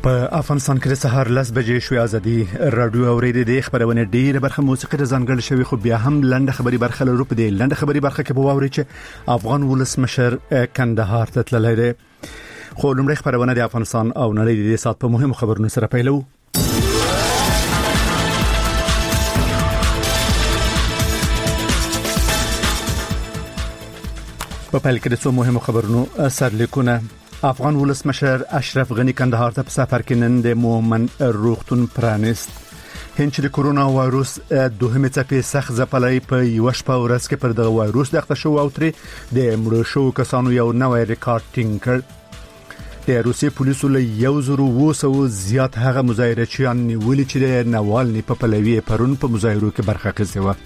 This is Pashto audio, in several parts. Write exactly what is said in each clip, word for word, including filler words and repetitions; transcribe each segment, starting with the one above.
په افغانستان کې د سهار لس بجې شوې ازادي رادیو اوریدې د خبرونه ډیره برخه موسیقي د ځانګړل شوی خو بیا هم لنډه خبري برخه لرو په دې لنډه خبري برخه کې به واوري چې افغان ولسمشر کندهار ته تللی دی. خو لومړی خبرونه د افغانستان او نړۍ د سات په مهمو خبرونو سره پیلو. په پیل کې د څو مهمو خبرونو سرلیکونه. افغان ولسمشر اشرف غنی کندهار ته په سفر کې نن د مومن روغتون پرانست. هند چې د کورونا وایروس دوهمه څپې سخت ځپلای په یو شپه ورځ کې پر دغه وایروس د اخته شو او تر د مړو شو کسانو یو نوې ریکارډ ټینګ کړ. د روسي پولیسو له یو زرو اوه سوه زیات هغه مظاهرچیان نیولي چې د نوالني په پلوي پرون په مظاهرو کې برخه اخیستې وه.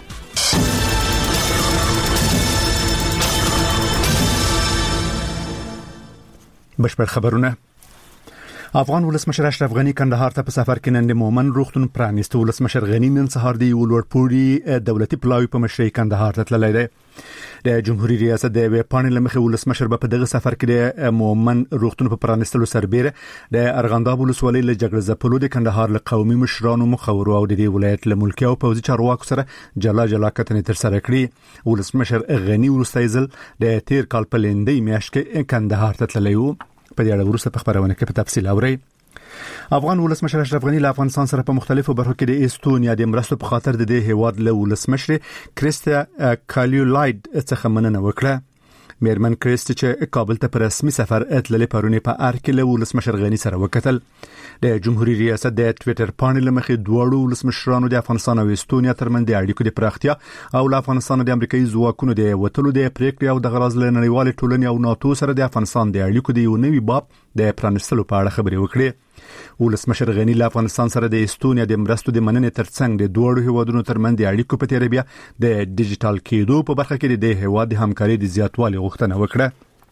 بشپړ خبرونه. افغان ولسمشر اشرف غنی کندهار ته په سفر کې نن د مومن روغتون پرانست. ولسمشر غنی نن سهار د ولورپوري دولتي پلاوی په مشرۍ کندهار ته تللی دی. د جمهوریت ریاست د وپانې لمخې ولسمشر په دغه سفر کې د مومن روغتون په پرانستلو سربېره د ارغنداب ولسوالۍ له جګړه ځپلو د کندهار له قومي مشرانو مخورو او د دې ولایت له ملکي او پوځي چارواکو سره جلا جلا کتنې تر سره کړې. ولسمشر غنی وروستی ځل د تیر کال په لندۍ میاشت کې کندهار ته تللی و. په دې اړه وروسته په خبرونه کې په تفصیل اورئ. افغان ولسمشر اشرف غنی له افغانستان سره په مختلفو برخو کې د استونیا د مرستو په خاطر د دې هیواد له ولسمشر کریستا کالیولاید څخه مننه وکړه. میرمن کریستی چې کابل ته په رسمي سفر اتللې پرونی په ار کې له ولسمشر غنی سره وکتل. د جمهوریت ریاست د ټوئیټر پاڼې لمخې دوړو ولسمشرانو د افغانستان او استونیا ترمنځ د اړیکو د پراختیا او له افغانستان د امریکایي ځواکونو د وټلو د پریکړې او د غراز له نړیوال ټولنې او ناتو سره د افغانستان د اړیکو د یو نوي باب د پرانستلو په اړه خبرې وکړې. ولسمشر غنی له افغانستان سره د استونیا د مرستو د مننې ترڅنګ د دوړو هیوادونو ترمنځ د اړیکو په تیره بیا د ډیجیټل کېدو په برخه کې د هیواد د همکارۍ د زیاتوالي غوښتنه وکړه.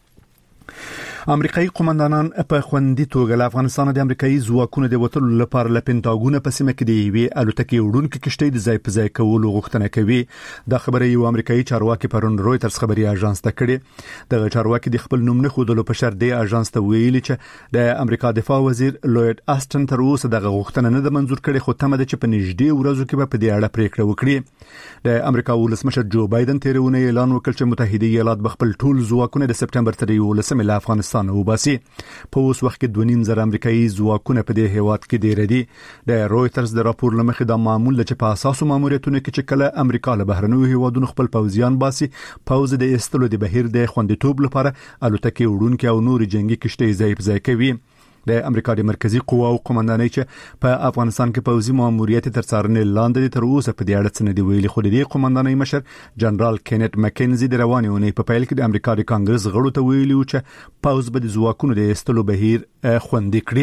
امریکایي قومندانان په خوندي توګه له افغانستان د امریکایي ځواکونو د وټلو لپاره له پینټاګون په سیمه کې د یوې الوتکې وړونکې کشتۍ د ځای په ځای کولو غوښتنه کوي. دا خبره یو امریکایي چارواکي پرون رويټرز خبري اژانس ته کړې. دغه چارواکي د خپل نوم نه خودلو په شرط دی اژانس ته ویلي چې د امریکا دفاع وزیر لوید آستن تر اوسه دغه غوښتنه نه ده منزور کړې، خو تمه ده چې په نږدې ورځو کې به په دې اړه پریکړه وکړي. د امریکا ولسمشر جو بایدن تیرونه اعلان وکړ چې متحده ایالات به خپل ټول ځواکونه د سپټمبر تر یولسمې له افغانستان وباسي. په اوس وخت کې دوه نیم زره امریکایي ځواکونه په دې هیواد کې ډیر دي. د رويټرز د راپور لمخې دا معمول چې په اساسو ماموریتونو کې چې کله امریکا له بهرنیو هیوادونو خپل پوځیان باسي، پوځ د استلو د بهیر د خوندیتوب لپاره الوتکې وړونکې او نور جنگي کشتۍ ځای په ځای کوي. د امریکا د مرکزی قواو قومندانۍ چې په افغانستان کې پوځي ماموریت تر څارنې لاندې تر اوسه په دې اړه څه نه دی ویلي، خو د دې قومندانۍ مشر جنرال کینټ مکنزي د روانې اونۍ په پیل کې د امریکا د کانګرس غړو ته ویلي و چې پوځ به د ځواکونو د استلو بهیر خوندي کړي.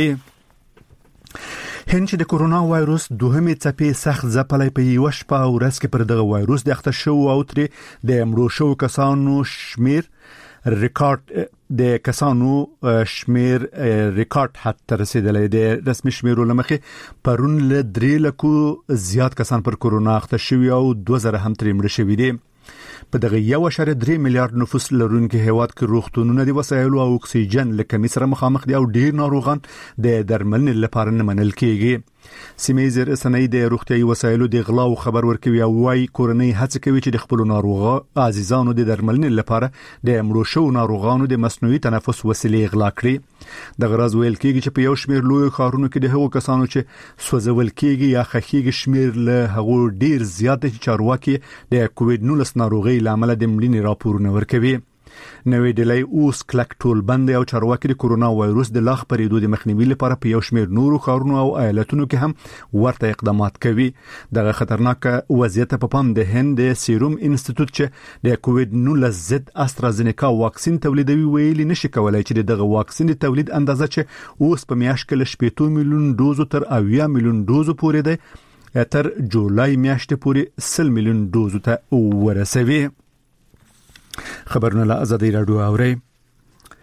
هند چې د کورونا وایروس دوهمه څپې سخت ځپلای په یو شپه ورځ کې پر دغه وایروس د اخته شو او تر د مړو شو کسانو شمیر ریکارډ د کسانو شمیر ریکارډ حد ته رسیدلی دی. رسمي شمیرو لمخې پرون له درې لکو زیات کسان پر کورونا اخته شوي او دوه زره هم ترې مړه شوي دي. په دغه یو اشاریه درې میلیارډ نفوس لرونکي هیواد کې روغتونونه د وسایلو او اکسیجن له کمی سره مخامخ دي او ډیر ناروغان د درملنې لپاره نه منل کېږي. سیمه رسنۍ د روغتيایي وسایلو د غلا او خبر ورکوي او وايي کورنۍ هڅه کوي چې د خپل ناروغه عزیزانو د درملنې لپاره د مړو شو ناروغانو د مصنوعي تنفس وسیلې غلا کړي. د غراز ویل کېږي چې په یو شمیر لوی ښارونو کې د هغو کسانو چې سوځول کېږي یا خخېږي شمیر له هغو ډیر زیات دي چې چارواکي د کووډ نولس ناروغي لامل د مړینې راپورونه ورکوي. نوې ډلې اوس کلک ټول بند او چارواکي د کورونا وایروس د لاغ پرېدو د مخنیوي لپاره په یو شمیر نورو ښارونو او ایالتونو کې هم ورته اقدامات کوي. دغه خطرناک وضعیت په پام د هند د سیروم انسټیټیوټ چې د کووډ نولس ضد استرازینیکا واکسین تولیدوي ویلي نشي کولای چې دغه واکسین د تولید اندازه چې اوس په میاشت کې له شپږ میلیون دوزو تر اویا میلیون دوزو پورې ده تر جولای میاشتې پورې سل میلیون دوزو ته ورسوي. خبرونه له ازادي رادیو اوري.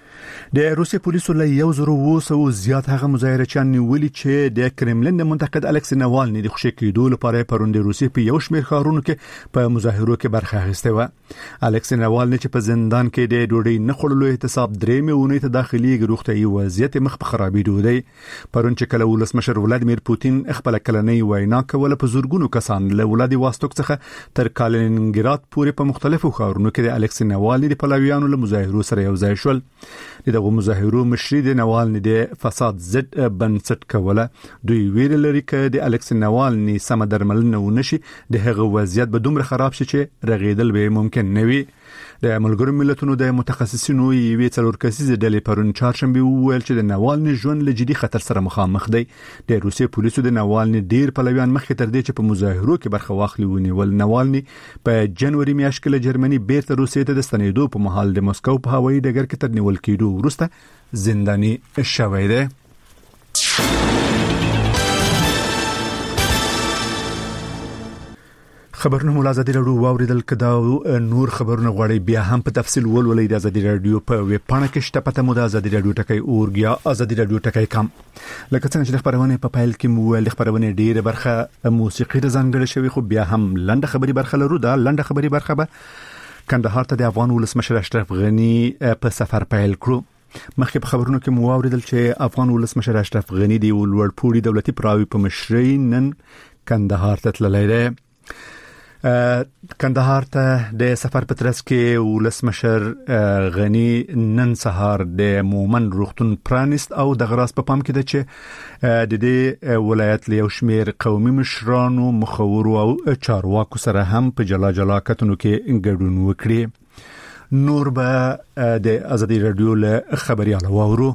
د روسي پولیسو له یو زر او سو زیات هغه مظاهرچیان نیولي چې د کرملین د منتقد الکسی ناوالني د خوشی کېدو لپاره پروند روسي په یو شمېر ښارونو کې په مظاهرو کې برخه اخیسته و. الکسی ناوالني چې په زندان کې د ډوډۍ نه خورلو احتساب درې میونې ته داخلي روغتيایي وضعیت مخ په خرابېدو دی. پرون چې کله ولسمشر ولادیمیر پوتین خپل کلنۍ وینا کوله په زورګونو کسان له ولادیواستوک څخه تر کالینینګراد پورې په مختلفو ښارونو کې د الکسی ناوالني د پلاویانو له مظاهرو سره یو ځای شول. دغه مظاهرو مشري د ناوالني د فساد ضد بنسټ کوله. دوی ویل لري چې د الکسی ناوالني سم درملنه ونشي د هغه وضعیت به دومره خراب شي چې رغیدل به ممکن نه وي. د ملګرو ملتونو د متخصصینو یوې څلور کسیزه ډلې پرون چهارشنبه وویل چې د ناوالني ژوند له جدي خطر سره مخامخ دی. د روسي پولیسو د ناوالني ډیر پلویان مخکې تر دې چې په مظاهرو کې برخه واخلي ونیول. ناوالني په جنوري میاشت کې له جرمني بیرته روسیې ته د ستنېدو په مهال د مسکو په هوایي ډګر کې تر نیول کېدو وروسته زنداني شوی دی. خبرونه مو ازادي رادیو واوریدل کدا نور خبرونه غواړي بیا هم په تفصیل ولولئ د ازادي رادیو په ویب پاڼه کې شته پته مو د ازادي رادیو ټکی اورګیا ازادي رادیو ټکی کم. لکه څنګه چې خبرونه په فایل کې مو ول خبرونه ډیره برخه موسیقي د ځانګړي شوی خو بیا هم لنډه خبري برخه لرو. دا لنډه خبري برخه به کندهار ته د افغان ولسمشر اشرف غنی په سفر پیل کړو. مخکې په خبرونو کې مو اوریدل چې افغان ولسمشر اشرف غنی دی ولورپوړي دولتي پراوي په مشرۍ نن کندهار ته تللی دی. کندهار ته د سفر په ترڅ کې ولسمشر غنی نن سهار د مومن روغتون پرانست او د غراس په پام کې د چې د دې ولایت له یو شمېر قومي مشرانو مخورو او چارواکو سره هم په جلا جلا کتنو کې ګډون وکړي. نور به د ازادي رادیو له خبرياله واورو.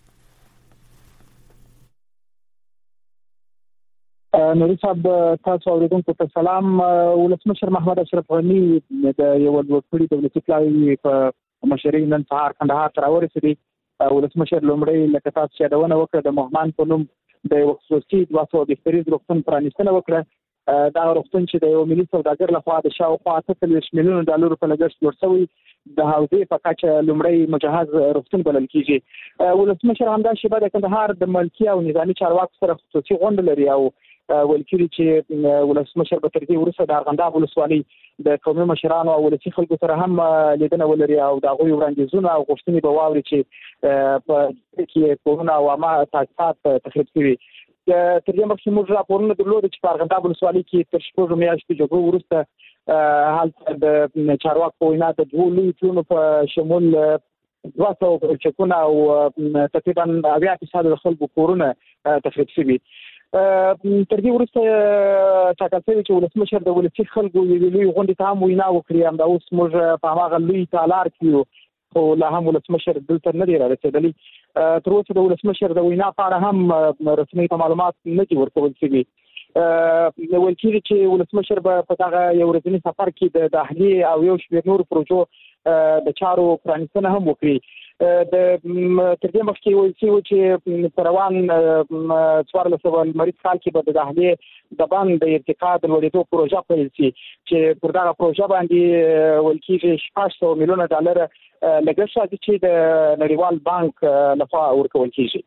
نوري صاحب تاسو اوریدونکو ته سلام. ولسمشر محمد اشرف غنی د یو ولورپوړي دولتي پلاوي په مشرۍ نن سهار کندهار ته راورسېدی. ولسمشر لومړی لکه تاسو چې یادونه وکړه د مهمان په نوم د یو خصوصي دوه سوه بستریز روغتون پرانیستنه وکړه. دا روغتون چې د یو ملي سوداګر لخوا د شاوخوا اته څلوېښت میلیونه ډالرو په لګښت جوړ شوی د حوزې په کچه لومړی مجهز روغتون بلل کیږي. ولسمشر همدا شیبه د کندهار د ملکي او نظامي چارواکو سره خصوصي غونډه لري او ولکري چې ولسمشر به تر دې وروسته د ارغنداب ولسوالۍ د قومي مشرانو او ولسي خلکو سره هم لیدنه ولري او د هغوی وړاندیزونه او غوښتنې به واوري چې په کې کورونه او عامه تاسیسات تخریب شوي. تر دې مخکې موږ راپورونه درلودل چې په ارغنداب ولسوالۍ کې تر شپږو میاشتو جګړو وروسته هلته د چارواکو په وینا د دوو لویو پلونو په شمول دوه سوه چکونه او تقریبا اویا فیصده د خلکو کورونه تخریب شوي. تر دې وروسته ټاکل شوی چې ولسمشر د ولسي خلکو یوې لویې غونډې ته هم وینا وکړي. همدا اوس موږ په هماغه لوی تالار کې یو خو لا هم ولسمشر دلته نه دی رارسېدلی. تر اوسه د ولسمشر د وینا په اړه هم رسمي معلومات نه دي ورکول شوي. ویل کېږي چې ولسمشر به په دغه یو ورځني سفر کې د داخلي او یو شمېر نورو پروژو د چارو پرانیستنه هم وکړي. د تر دې مخکې ویل شوي چې په روان څوارلس سوه لمریز کال کې به د دهلې د بند د ارتقا د لوړېدو پروژه پیل شي چې پر دغه پروژه باندې ویل کېږي شپږ سوه میلیونه ډالر لګښت راځي چې د نړیوال بانک لخوا ورکول کېږي.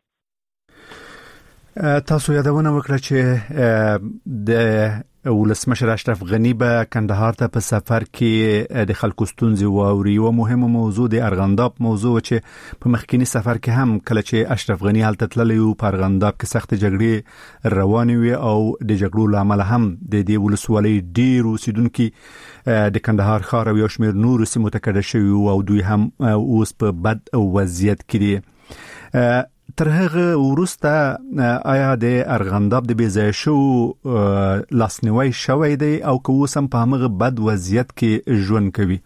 تاسو یادونه وکړه چې د ولسمشر اشرف غنی به کندهار ته په سفر کې د خلکو ستونزې واوري. یو مهمه موضوع د ارغنداب موضوع چې په مخکینی سفر کې هم کله چې اشرف غنی هلته تللی و په ارغنداب کې سخت جګړې روانې وي او د جګړو لامل هم د دې ولسوالۍ ډیر اوسیدونکو د کندهار ښار او یو شمېر نور سیمو ته کډه شوي او دوی هم اوس په بد وضعیت کې دي. تر هغه وروسته آیا د ارغنداب د بیځای شو لاسنیوي شوی دی او که اوس هم په هغه بد وضعیت کې ژوند کوي؟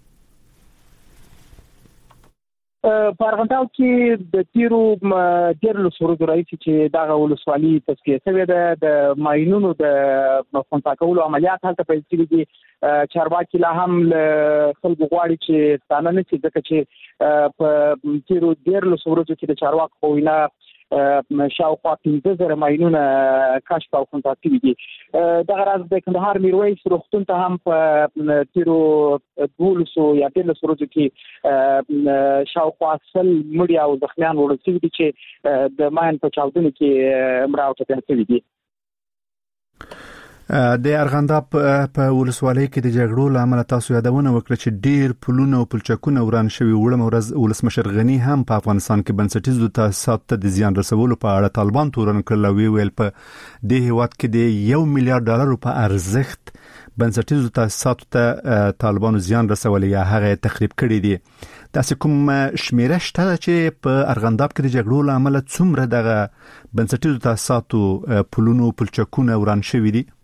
په ارغنداب کې د تیرو ډېرلس ورځو راهیسې چې دغه ولسوالي تصفیه شوې ده د ماینونو د خنثی کولو عملیات هلته پیل شوي دي. چارواکي لا هم له خلکو غواړي چې ستانه نه شي ځکه چې په تیرو ډېرلس ورځو کې د چارواکو په وینا شاوخوا پنځه زره ماینونه کشف او کنټرول شوي دي. دغه راز د کندهار میرویس روغتون ته هم په تیرو دولسو یا دېرلسو ورځو کې شاوخوا سل مړي او زخمیان وړل شوي دي چې د ماین په چاودنو کې مړه او ټپیان شوي دي. د ارغنداب په ولسوالۍ کې د جګړو لامل تاسو یادونه وکړه چې ډیر پلونه او پلچکونه وران شوي. وړم ورځ ولسمشر غنی هم په افغانستان کې بنسټیزو تاسیسات ته د زیان رسولو په اړه طالبان تورن کړل او ویل په دې هیواد کې د یو میلیارډ ډالر په ارزښت بنسټیزو تاسیسات ته طالبانو زیان رسولي یا هغه تخریب کړی دي. تاسو کوم شمیره شته چې په ارغنداب کې د جګړو لامل څومره دغه بنسټیزو تاسیسات پلونو پلچکونه وران شوي دي؟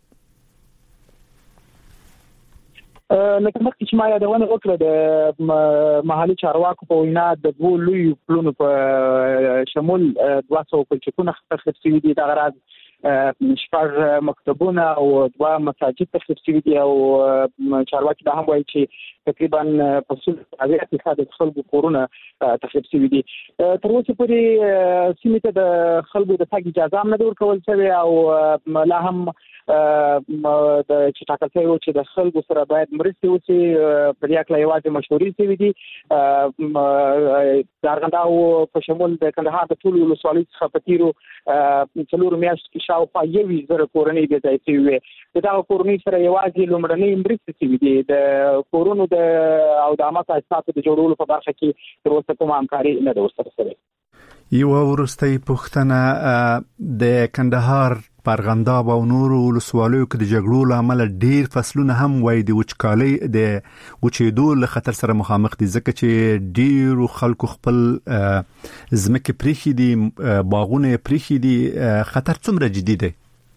لکه مخکې چې ما یادونه وکړه د محلي چارواکو په وینا د دوه لوی پلونو په شمول دوه سوه پلچکونه تخریب شوي دي. دغه راز شپږ مکتبونه او دوه مساجد تخریب شوي دي او چارواکي دا هم وایي چې تقریبا په څلور اویا فیصد د خلکو کورونه تخریب شوي دي. تر اوسه پورې سیمې ته د خلکو د تګ اجازه هم نه ده ورکول شوې او لا هم د چې ټاکل شوی و چې د خلکو سره باید مرستې وشي په دې اړه یوازې مشورې شوي دي. د ارغنداب په شمول د کندهار د ټولو ولسوالیو څخه په تیرو څلورو میاشتو کې شاوخوا یوویشت زره کورنۍ بې ځایه شوي وې. د دغه کورنۍ سره یوازې لومړنۍ مرستې شوي دي. د کورونو د او د عامه تاسیساتو د جوړولو په برخه کې تر اوسه کومه همکاري نه ده ورسره شوې. یو وروستۍ پوښتنه د کندهار په ارغنداب او نورو ولسوالیو کې د جګړو لامل ډیر فصلونه هم وای د وچکالۍ د وچېدو له خطر سره مخامخ دي ځکه چې ډیرو خلکو خپل ځمکې پریخي دي باغونه پریخي دي. خطر څومره جدي دی؟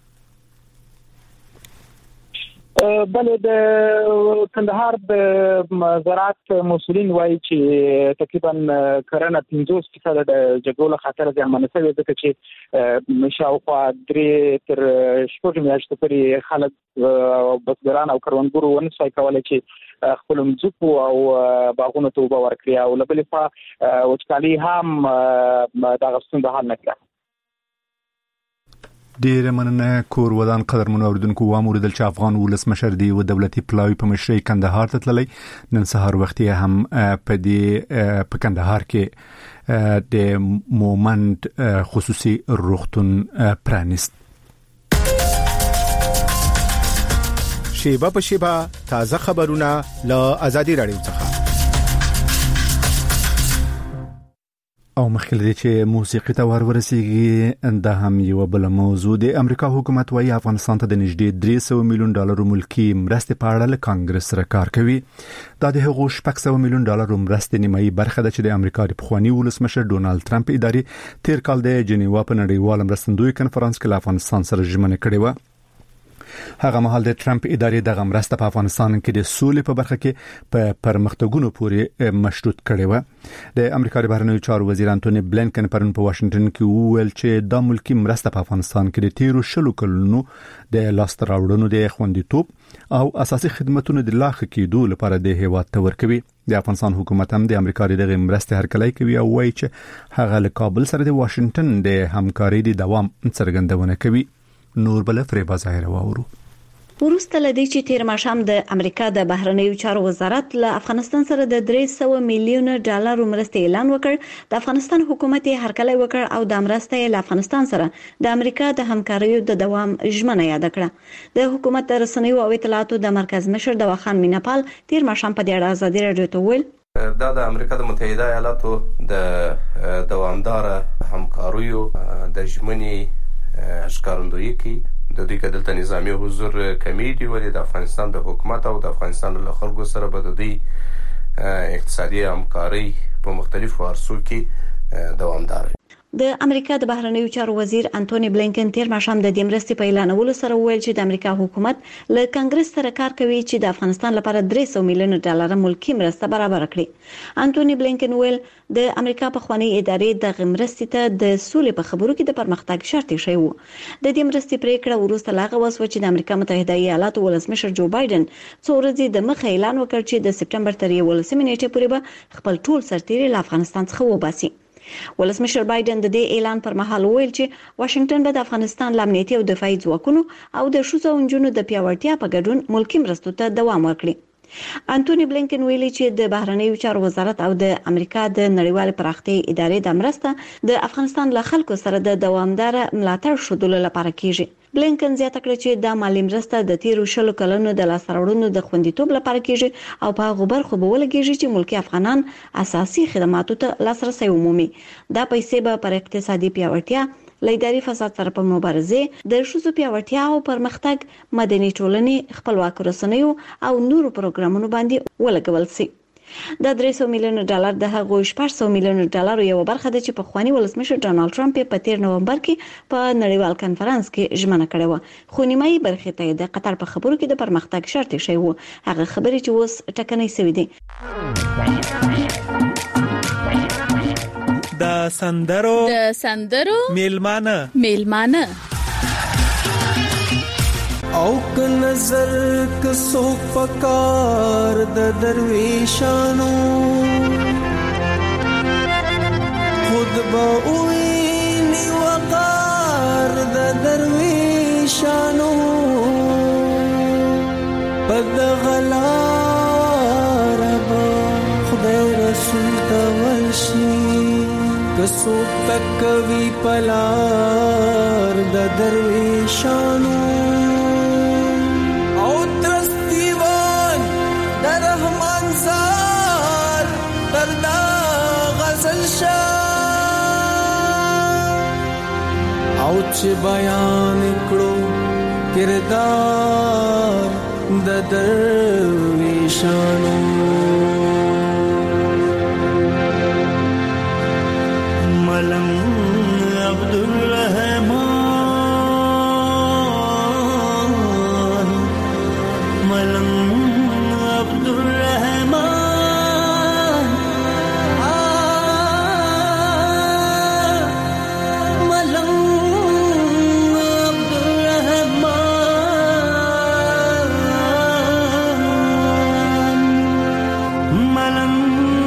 بله د کندهار د زراعت مسؤلین وایي چې تقریبا کرنه پنځوس فیصد د جګړو له خطر زیانمنه شوې ځکه چې شاوخوا درې تر شپږ میاشتې پورې خلک بزګران او کروندګرو ونه شوای کولی چې خپل مځکو او باغونو ته اوبه ورکړي او له بلې خوا وچکالي هم دغه ستونزه حل نه کړه. ډیره مننه کور ودان قدرمن اوریدونکو واموریدل چې افغان ولسمشر دی و دولتي پلاوی په مشرۍ کندهار ته تللی. نن سهار وختي هم په دې په کندهار کې د مومند خصوصي روغتون پرانیست. شیبه په شیبه تازه خبرونه له آزادي رادیو څخه. او مخکې لري چې موسیقي ته ورورسیږي دا هم یو بل موضوع دی. امریکا حکومت وايي افغانستان ته د نږدې درې سوه میلیون ډالر ملکی مرستې په اړه له کانګرس سره کار کوي. دا د هغو شپږ سوه میلیون ډالر مرستې نیمایي برخه ده چې د امریکا د پخوانی ولسمشر ډونالد ټرمپ ادارې تیر کال د جنیوا په نړیوال مرستندوی کنفرانس کې له افغانستان سره ژمنه کړې و. هغه مهال د ټرمپ ادارې د مرسته په افغانستان کې د سولې په برخه کې په پرمختګونو پورې مشروط کړي و. د امریکا د بهرنیو چارو وزیر انټونی بلینکن پرون په واشنگټن کې وویل چې د ملکی مرسته په افغانستان کې د تیرو شلو کلونو د لاس راوړنو د خوندیتوب او اساسي خدماتو د لاخ کېدو لپاره د هیواد ته ورکوي. د افغانستان حکومت هم د امریکا دغه مرسته هرکلی کوي او وایي چې هغه له کابل سره د واشنگټن د همکارۍ د دوام څرګندونه کوي. نور بل فریبا ظاهر واورو. ورسته لدی چې تیر ماشام د امریکا د بهرنیو چارو وزارت له افغانستان سره د درې سوه میلیون ډالر مرستې اعلان وکړ. د افغانستان حکومت هرکلی وکړ او د مرستې له افغانستان سره د امریکا د همکاریو د دوام ژمنه یاد کړه. د حکومت رسنیو او اطلاعاتو د مرکز مشر دواخان میناپال تیر ماشام په دې اړه آزادي رادیو ته ویل دا د امریکا د متحده ایالاتو د دوامدار همکاریو د ژمنې ښکارندویي کوي. د دوی کدلته نظامی حضور کمی دی ولې د افغانستان د حکومت او د افغانستان له خلکو سره به د دوی اقتصادي همکاري په مختلفو عرصو کې دوامدار وي. د امریکا د بهرنیو چارو وزیر انټونی بلینکن تیر ماشام د دې مرستې په اعلانولو سره ویل چې د امریکا حکومت له کانګرس سره کار کوي چې د افغانستان لپاره درې سوه میلیون ډالر ملکی مرسته برابر کړي. انټونی بلینکن ویل د امریکا په خوانی ادارې د مرستې ته د سولې په خبرو کې د پرمختګ شرط شوی وو. د دې مرستې پریکړه وروسته لاغه وسو چې د امریکا متحده ایالاتو ولسمشر جو بایدن څو ورځې د مخه اعلان وکړ چې د سپټمبر تر یولسمې نیټې پورې به خپل ټول سرتیري له افغانستان څخه وباسي. ولسمشر بایدن د دې اعلان پر مهال ویل چې واشنگټن به د افغانستان د امنیتي او دفاعي ځواکونو او د ښځو او نجونو د پیاوړتیا په ګډون ملکي مرستو ته دوام ورکړي. انټونی بلینکن ویلي چې د بهرنیو چارو وزارت او د امریکا د نړیوال پراختیا ادارې د مرسته د افغانستان له خلکو سره د دوامدار ملاتړ شودلو لپاره کیږي. بلینکن زیاته کړه چې د مالی مرسته د تیرو شلو کلونو د لاسوړونو د خوندیتوب لپاره کیږي او په غوبر خو به ولګیږي چې ملکی افغانان اساسي خدماتو ته لاسرسي ومومي. دا پیسې به پر اقتصادي پیاوړتیا، لیداري فساد سره په مبارزه، د ښځو پیاوړتیا او پرمختګ، مدني ټولنې، خپلواک رسنیو او نورو پروګرامونو باندې ولګول شي. د درې سوه میلیونه ډالر د هغو شپږ سوه میلیونه ډالر یو برخه ده چې په خواني ولسمشر ډانلډ ټرمپ په تیر نومبر کې په نړیوال کانفرنس کې ژمنه کړې و، خو نیمایي برخه ته د قطر په خبرو کې د پرمختګ شرط شوی و، هغه خبرې چې اوس ټکنۍ شوې دي. د سندرو د سندرو میلمانه میلمانه او که نظر کسو پکار د درویشانو خود با اوینی وقار د درویشانو پد غلا ربا خدای رسول تولشی کسو تکوی پلار د درویشانو او ترستیوان در رحمان زار تردا غزل شا او چه بیان کړو کردار د درویشانو ملنگ عبدالرحمن ملنگ عبدالرحمن ملنگ عبدالرحمن ملنگ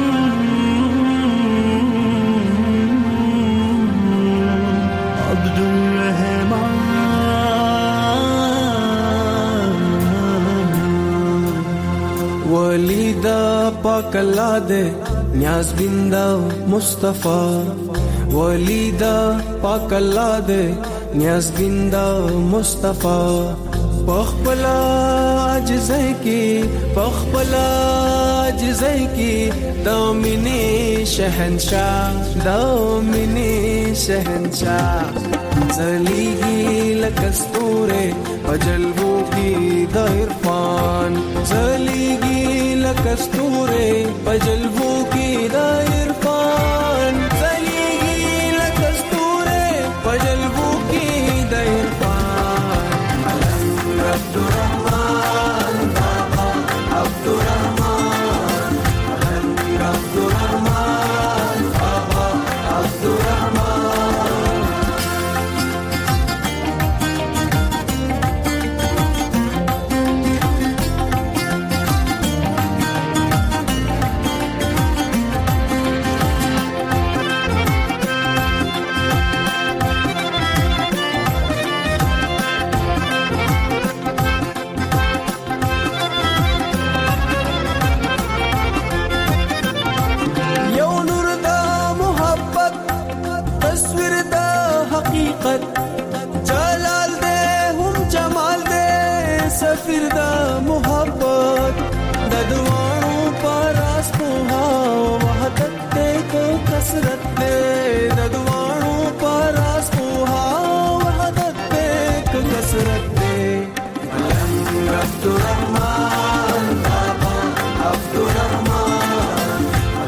ولیدا پاک الله دے نیاز بندا مصطفی ولیدا پاک الله دے نیاز بندا مصطفی پخپلا عجزه کی پخپلا عجزه کی دامنی شهنشاه دامنی شهنشاه زلیگی لکستوره پجلبو کی د عرفان زلیگی لکستوره پجلبو کی د عرفان زلیگی لکستوره پجلبو کی د عرفان عبدالرحمن بابا عبدالرحمن عبدالرحمن بابا عبدالرحمن جلال دے ہم جمال دے سفیر دا محبت ددوانوں پاراس پوہا وحدت دے کو کسرت دے ددوانوں پاراس پوہا وحدت دے کو کسرت دے عبدالرحمن بابا عبدالرحمن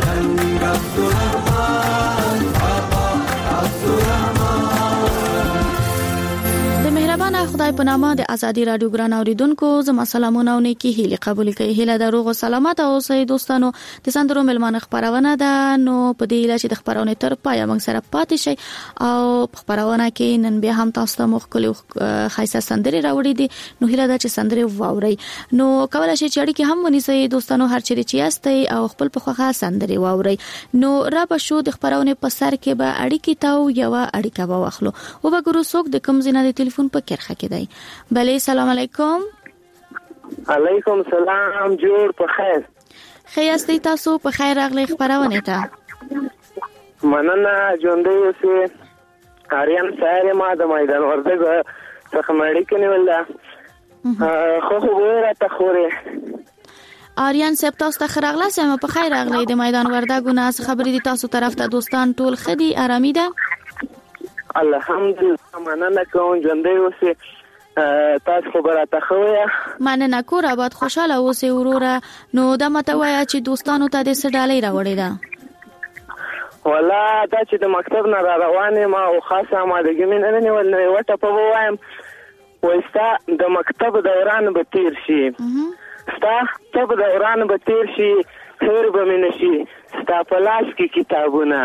عبدالرحمن بابا عبدالرحمن د مهربان خدای خدای په نامه د ازادي رادیو ګران اوریدونکو زما سلامونه او نیکی هیله قبول کړئ. هیله د روغ او سلامت اوسئ دوستانو. د سندرو ملمانه خبرونه ده نو په دې لاره چې د خبرونه تر پای موږ سره پاتې شي او په خبرونه کې نن به هم تاسو ته مخکلي خاصه سندري راوړي دي نو هیله ده چې سندري واوري نو کولای شي چې اړیکې هم ونیسئ دوستانو هر چیرې چې یاستئ او خپل په خوخه سندري واوري. نو را به شو د خبرونه په سر کې به اړیکې تاو یو اړیکه به واخلو او به ګورو څوک د کوم زینه د ټلیفون په کرخه کې دی. بله سلام علیکم. علیکم سلام. جوړ په خیر. خیاستي تاسو په خیر راغلی خبرونه ته. مننه ژوندۍ اوسئ. اریان سره ما د میدان ورده څخه مړی کني ولا خو خو ورته تخوره. اریان سپ تاسو ته خراغله سم په خیر راغلی د میدان ورده ګونه خبرې دي تاسو طرف ته دوستان ټول خدي آرامي ده. الحمدلله مننه کوم ژوندۍ اوسئ. تاسو خبره ته خویا مننه کور آباد خوشاله اوسئ وروره. نو دا مته وای چې دوستانو ته د سډالۍ راوړی ده. ولا دا چې د مکتب نه را روانه ما او خاصه ما د ګمین نه نیول نه وټه په وایم وستا د مکتب دوران به تیر شي ستا ته دوران به تیر شي خیر به من شي ستا په لاس کې کتابونه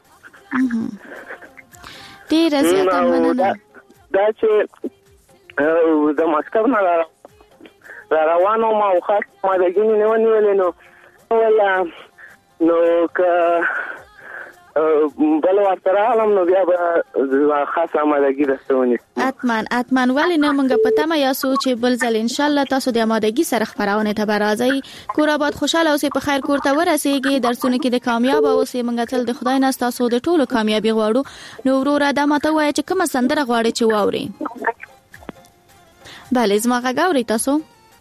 ډیر زیاته مننه. دا چې د مکتب نه را روانه ما او خاصه ما د ګمین نه نیول نو ولا نو که بل ورته عالم نو بیا به خاصه آمادګي رسونی. اتمن اتمن ولی نه مونږ پته ما یاسو چې بل ځل ان شاء الله تاسو د آمادګي سره خبرونه ته برازي. کور آباد خوشاله اوسئ په خیر کور ته ورسیږئ درسونه کې د کامیاب اوسئ. مونږ تل د خدای نه تاسو د ټولو کامیابی غواړو. نو وروره دا ماته وای چې کومه سندره غواړئ چې واوري. بله زما غاوري تاسو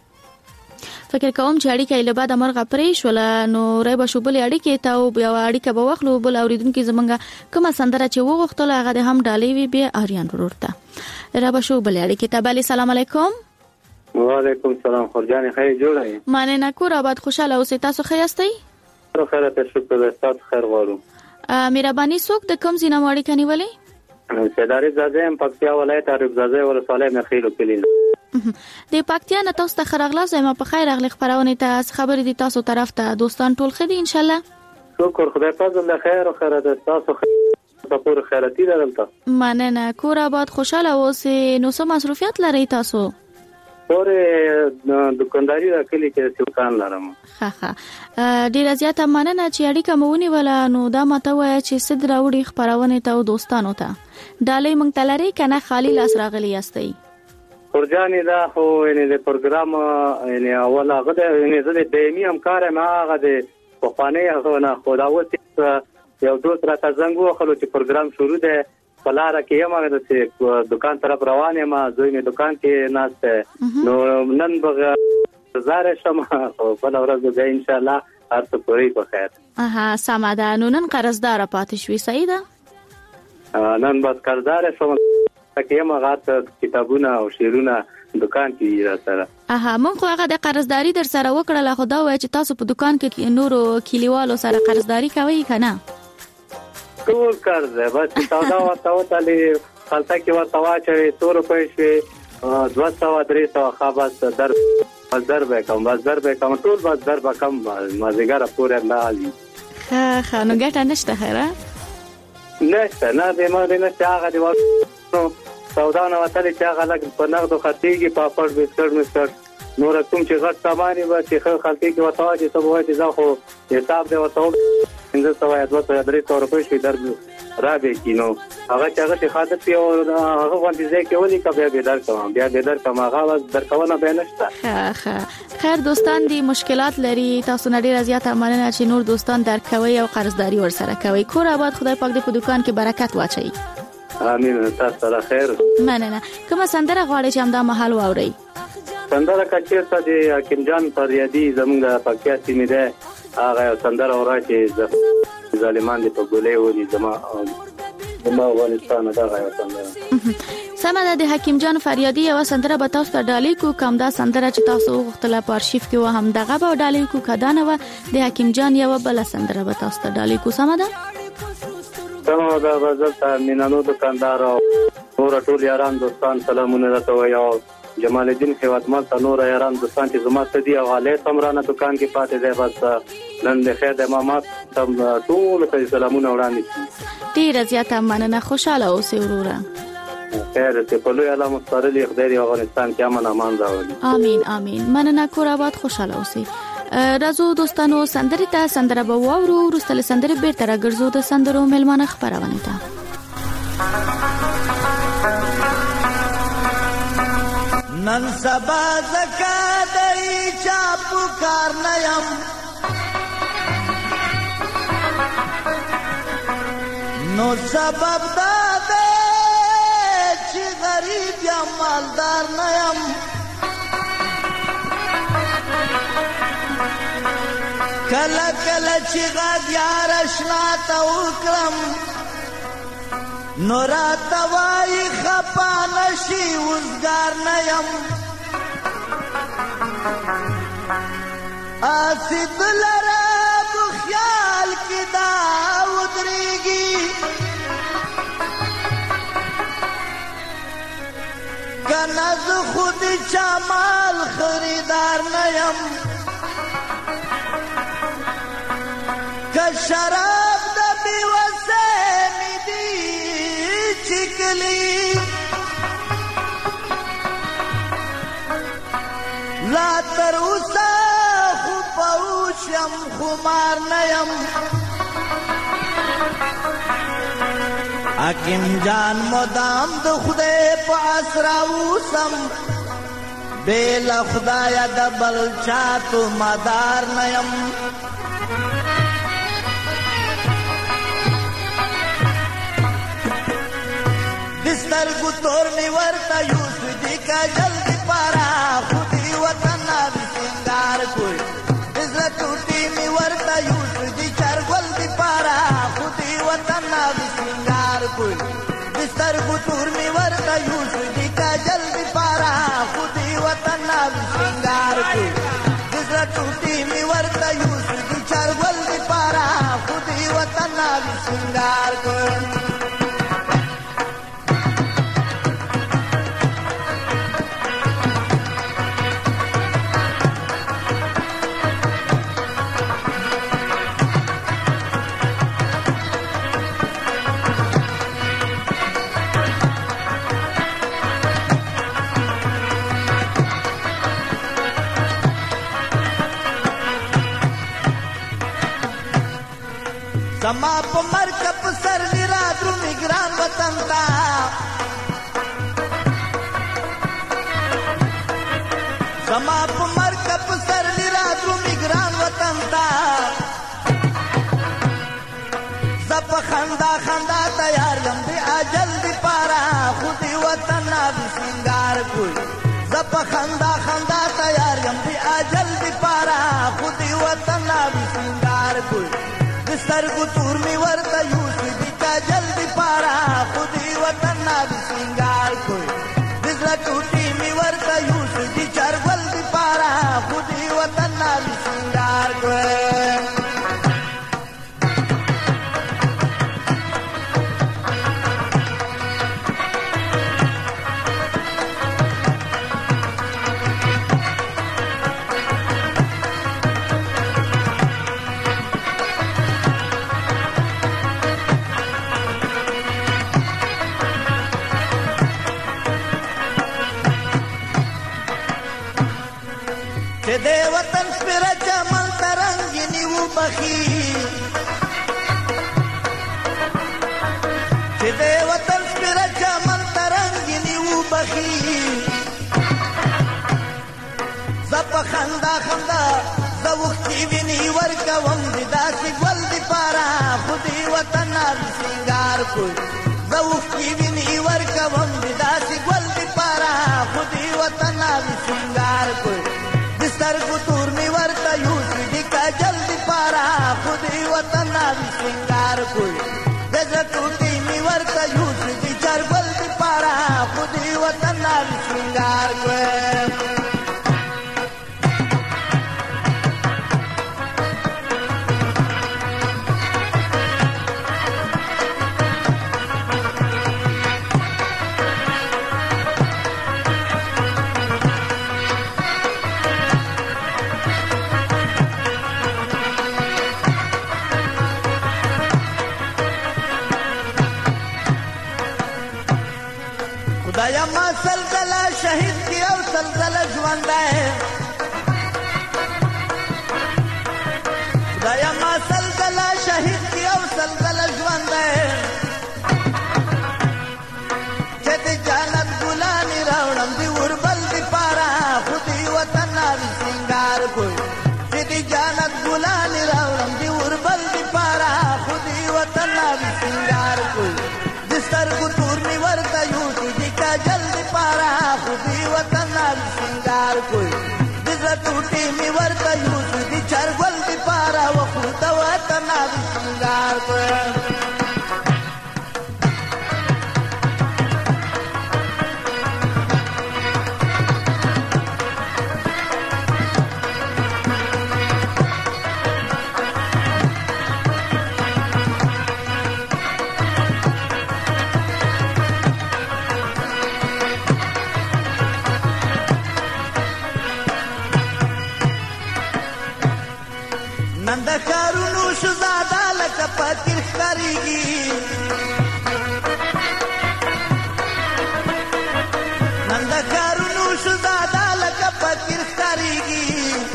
فکر کوم چې اړیکه له بعد مرغه پرې شول نو رای به شوبل اړیکه ته او بیا اړیکه به واخلو بل اوریدونکو زمونږه کومه سندره چې وغوښتل هغه د هم ډالۍ وی بیا اریان ورورته را به شوبل اړیکه ته. بله سلام علیکم. وعلیکم السلام. خورجان خیر جوړه مننه کور آباد خوشاله اوسئ. تاسو خیاستئ؟ خیر ته شکر تاسو خیر غواړو. مهرباني څوک د کوم زینه ماړی کني ولی سیداری زاده ام پکتیا ولایت عرب زاده ولسوالۍ مخیلو کلین د پکتیا نه تاسو ته خراغله زما په خیر اغلی خبرونه ته خبرې دي تاسو طرف ته دوستان ټول خدي ان شاء الله. شکر خدای فضل خیر او خیرات تاسو ته پور خیراتي درلته. مننه کور آباد خوشاله اوسئ. نو سم مصروفیت لري تاسو؟ پورې دکانداري راکلي کې څوکان لرم. ها ها ډیر زیاته مننه چې اړیکه مونږ ولا نو دا ماته وای چې صد راوړي خبرونه ته دوستانو ته ډالۍ مونږ تلري کنه خالی لاس راغلی یاستئ. ورجانې دا خو یعنی د پروګرام یعنی اوله غده یعنی زه د دایمي همکار ما هغه د پخوانی هغه نه خو دا وته یو دوست را تزنګ وخلو چې پروګرام شروع ده پلاره کې یم هغه د دکان طرف روان یم زوی می دکان کې ناشته نو نن به زاره شم او بل ورځ به ان شاء الله هر څه پوری په خیر. اها سماده. نو نن قرضدار پاتې شوي سیده؟ نن بس قرضدار شم که یم هغه کتابونه او شعرونه دکان کې را سره. اها مونږ خو هغه د قرضداري در سره وکړله خو دا وای چې تاسو په دکان کې نورو کلیوالو سره قرضداري کوي کنه؟ ټول قرض بس سودا ورته وتلې خلطه کې ورته واچوي څو روپۍ شوي دوه سوه درې سوه ښه بس در بس در به کم بس در به کم ټول بس در به کم مازدیګره پورې الله علي. ښه ښه نو ګټه نشته خیره؟ نشته نه د ما د نشته هغه د سودا نه وتلې چې هغه لږ په نغدو خرڅېږي پاپړ بسکټ مسکټ نور کوم چې غټ سامان به چې خلطې کې ورته واچي ته به وایي چې زه خو حساب دی ورته پنځه سوه یا دوه سوه یا درې سوه روپۍ شوي در رابې کي نو هغه چې هغه چې خادت پي او هغه غوندې ځای کې ولیکه بیا بې در کوم بیا بې در کوم هغه درکونه بیا نشته. ښه ښه خیر دوستان دي مشکلات لري تاسو نه ډېره زیاته مننه چې نور دوستان درک کوئ او قرضداري ورسره کوئ. کور آباد خدای پاک دې په دکان کې برکت واچوي. امين. تاسو سره خیر. مننه. کومه سندره غواړئ چې همدا مهال واورئ؟ سندره کچېرته د حکیم جان فریادي زموږ د پکتیا سیمې ده هغه سندره اورا چې ظالمان دي په ګولې ونی زما زما افغانستان دا غیا سندره. سمه د حکیم جان فریادي یو سندره به تاسو ته ډالۍ کو کوم دا سندره چې تاسو غوښتله په ارشیف کې و هم دغه به ډالۍ کو کدانه و د حکیم جان یو بل سندره به تاسو ته ډالۍ کو. سمه ده؟ سمه ده. غزل ته مینانو دکاندار نور ټول یاران دوستان سلامونه درته وایم او جمال الدین خیواتمل ته نور یاران دوستان چې زما ته دي او غالي سمرانه دکان کې پاتې دی بس نن د خیر د امامات تم ټول ته سلامونه وړاندې ډیر زیاته مننه خوشاله اوسئ وروره خیر ته په لوی الله مستقل خدای افغانستان کې امن امان راوړي امين امين مننه کور آباد خوشاله اوسئ راځو دوستانو سندري ته سندره به واورو ورستل سندري بیرته راګرځو د سندرو ملمانه خبرونه ته نن سبا زکا دای چا پکار نیم نو سبب دا دے چی غریب یا مالدار نیم کلا کلا چی غد یار اشنا تا اکرم نورا توائی خپا نشی وزگار نیم آسی دلراب خیال کی داود ریگی کنز خود چامال خریدار نیم که شراب دا بیوسے می دی چکلی لا تر اسا خوبوشم خمار نیم حکیم جان مدام د خدای په اسرا وسم بیل خدای د بل چاتو مدار نیم بستر کو تور می ورتا یوسف دی کا جلدی پارا خودی وطن ابھی سنگار کوئی بزر ٹوٹی می ورتا یوسف دی چرگل دی پارا خودی وطن ابھی سنگار کوئی بستر کو تور می ورتا یوسف دی کا جلدی پارا خودی وطن ابھی سنگار کوئی بزر ٹوٹی می ورتا یوسف دی چرگل دی پارا خودی وطن ابھی سنگار کوئی زما په مرکب سر لرا درومي ګران وطن تا زما په مرکب سر لرا درومي ګران وطن تا زپ خندا خندا تیار یم دی اجل دی پارا خودی وطن ابھی سنگار کوئی زپ خندا خندا تیار یم دی اجل دی پارا خودی وطن ابھی سنگار کوئی سر کو تور می ورتا یوسف دی کا جلدی پارا خودی وطن ابھی سنگار کوئی بزر ٹوٹی می ورتا یوسف دی چرگل دی پارا خودی وطن ابھی سنگار کوئی دے وطن سپر چمن ترنگی نیو بخی دے وطن سپر چمن ترنگی نیو بخی زپ خندا خندا زوختی وینی ورکوم دی داسی گل دی پارا خودی وطن ابھی سنگار کوئی زوختی وینی ورکوم دی داسی گل دی پارا خودی وطن ابھی سنگار کوئی بستر کو تور می ورتا یوسف دی کا جلدی پارا خودی وطن ابھی سنگار کوئی بزر ٹوٹی می ورتا یوسف دی چرگل دی پارا خودی وطن ابھی سنگار کوئی ما سلزله شهید کی او سلزله ژوندی خدایا ما سلزله شهید کی او سلزله ژوندی چې د جنت ګلانی راوړم دی وربل دی پارا خو دی وطن ناوی سنگار کوي چې د جنت ګلانی راوړم دی وربل دی پارا خو دی وطن ناوی سنگار کوي د سترګو تور می ورته یوسي دی کاجل دی پارا خو دی وطن ناوی سنگار کوي د زړه ټوټې می ورته یوسي دی چرګل دی پارا خو دی وطن ناوی سنگار کوي نند کارونو شزاده لکه پکیر ښکارېږي نند کارونو شزاده لکه پکیر ښکارېږي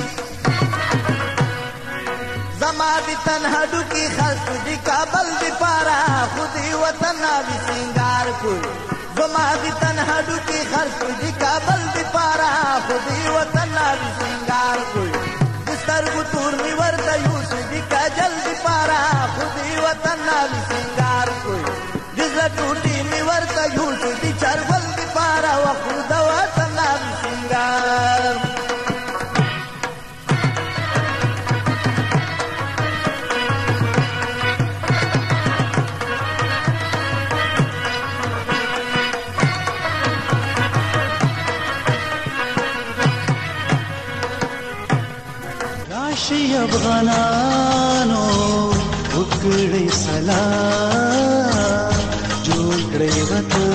زما د تن هډوکي خلق دي کابل د پاره خو د وطن ناوي سنګار کوي زما د تن هډوکي خلق دي کابل د پاره خو د وطن ناوي سنګار کوي سترګو تور می ورته یوسي دی کاجل دی پارا خو دی وطن ناوی سنگار کوي د زړه ټوټې می ورته یوسي دی چرګل دی پارا خو د وطن ناوی سنگار راشي افغانانو وکړئ سلام جوړ کړئ وطن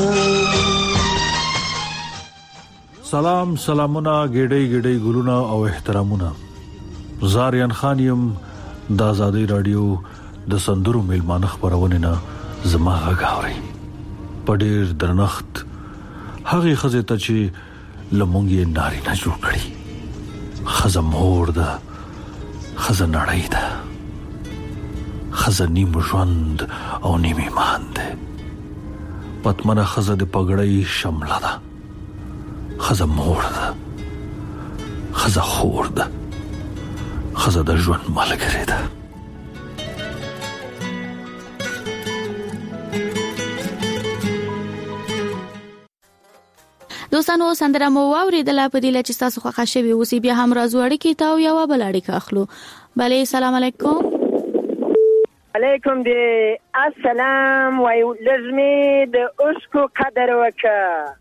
سلام سلامونه ګډي ګډي ګلونه او احترامونه زاریان خانیم د آزادۍ رادیو د سندرو میلمانه خبرونه نه زما غاوري پډیر درنخت هغه خزه ته چې لمونګي ناری نه جوړ کړی خزه مور ده خزه نړۍ ده خزه نیم ژوند او نیم ایمان ده پتمنه خزه د پګړۍ شمله ده خزه مور ده خزه خور ده خزه د ژوند ملګری ده دوستانو سندره مو واوریدله په دې لچ تاسو خوښه شوي اوسې بیا هم راځو اړیکې ته او یو بل اړیکه اخلو بله سلام علیکم علیکم دی السلام وای لازمي د اوسکو قدر وکړه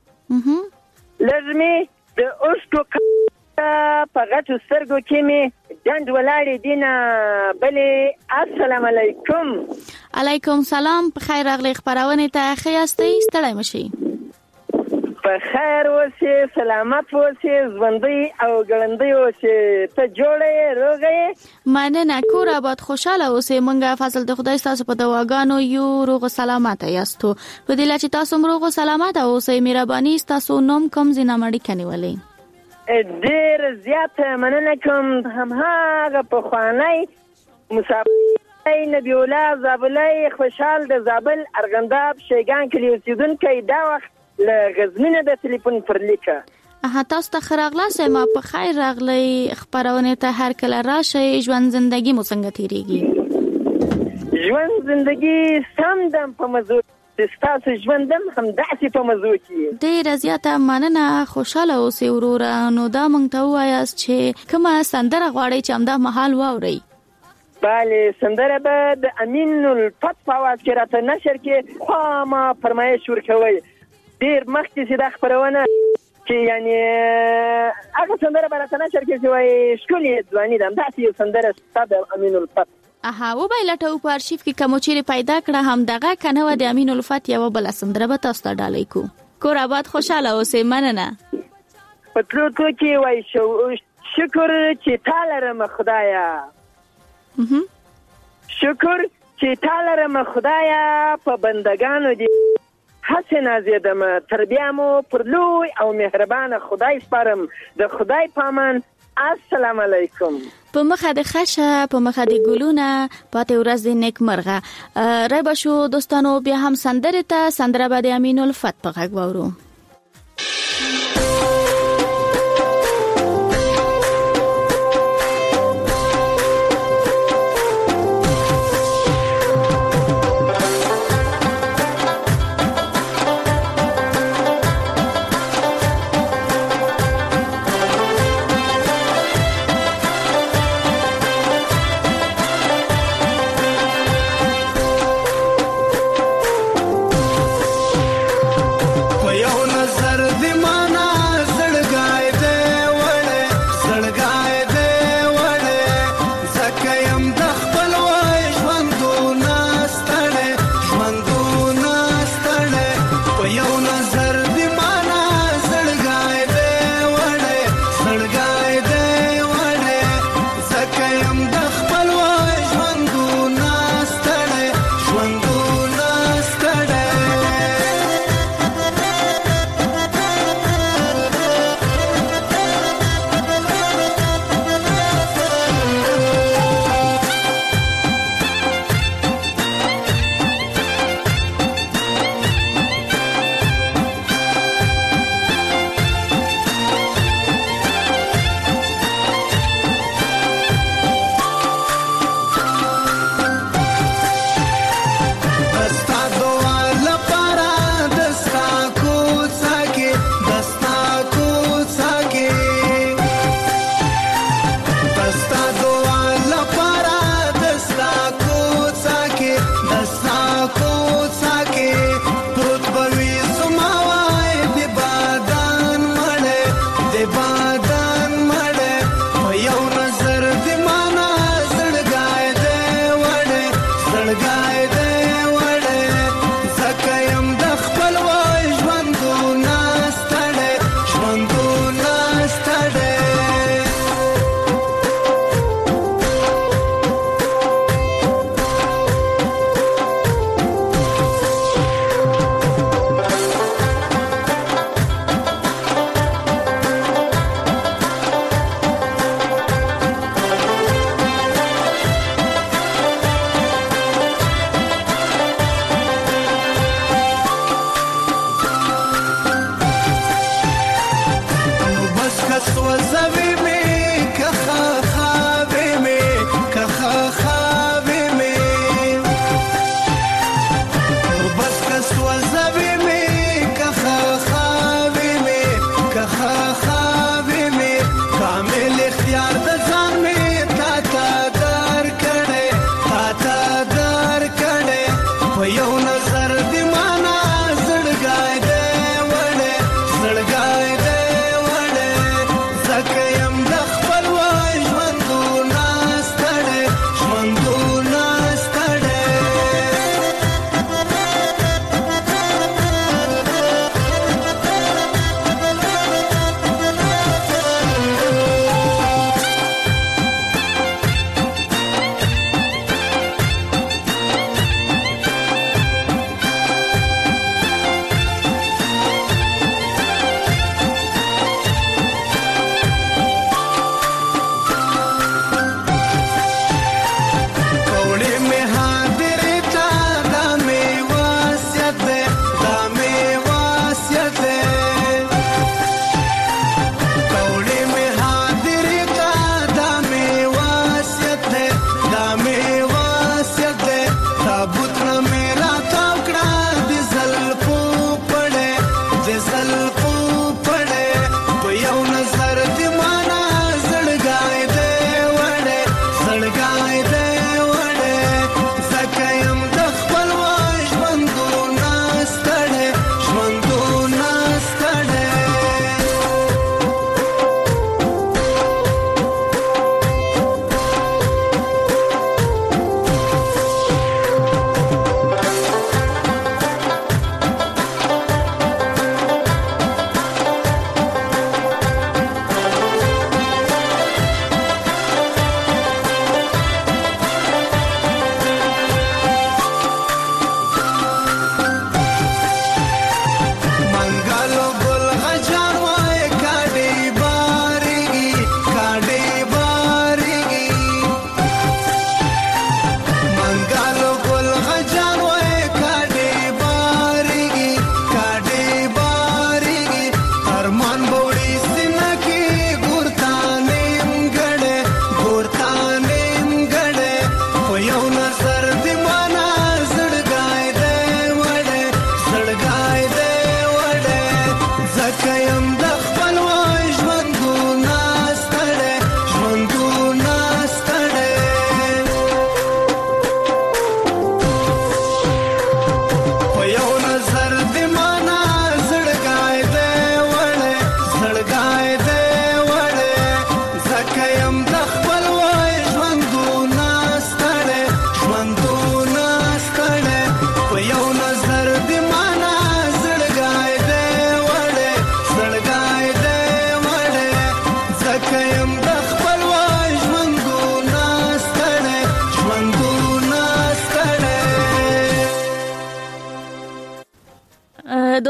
لازمي د اوسکو په غټو سترګو کې می دند ولاړې دینه بله السلام علیکم علیکم سلام په خیر راغلی خبرونه ته ښه یاستئ ستړی مشئ په خیر اوسې سلامت اوسې ژوندۍ او ګړندۍ اوسې ته جوړې روغې مننه کور آباد خوشاله اوسې مونږه فضل د خدای تاسو په دواګانو یو روغ سلامت یاستو په دې لچ تاسو روغ سلامت اوسې مهرباني تاسو نوم کوم زینه مړی کنيولې ډېر زیات مننه کوم هم هغه په خوانای مسابقه نبی الله زابلای خوشحال د زابل ارغنداب شیګان کلی اوسیدونکو دا وخت له غزنینه د ټلیفون پر لیکه اه تاسو ته خراغلا سم په خیر راغلی خبرونه ته هر کله راشي ژوند زندگی مو څنګه تیریږي ژوند زندگی سم دم په مزو تاسو ژوندم هم داسې په مزو کې ډېر زیاته مننه خوشاله اوسې وروره نو دا مونږ ته وایاست چې کومه سندره غواړئ چې همدا مهال واورئ بله سندره به د امین الفت په आवाज کې راته نشر کې خو ما فرمایش ورکوي ډیر مخکې چې دا خبرونه چې یعنی هغه سندره به راته نشر کې چې وایي ښکلې ځواني ده همداسې یو سندره ستا د امین الفت اها وبای لټو په ارشیف کې کوم چیرې پیدا کړه هم دغه کنه و د امین الفت یو بل سندره به تاسو ته ډالۍ کو کور آباد خوشاله اوسې مننه پتلو تو کې وای شو شکر چې تعالی رم خدایا شکر چې تعالی رم خدایا په بندگانو دي هسې نازېدم تر بیا مو پر لوی او مهربانه خدای سپارم د خدای پامان. السلام علیکم. په مخه د خشه په مخه د ګلونه پاتې ورځ د نیک مرغه رای بشو دوستانو. بیا هم سندره ته سندره به د امین الفت په غږ واورو.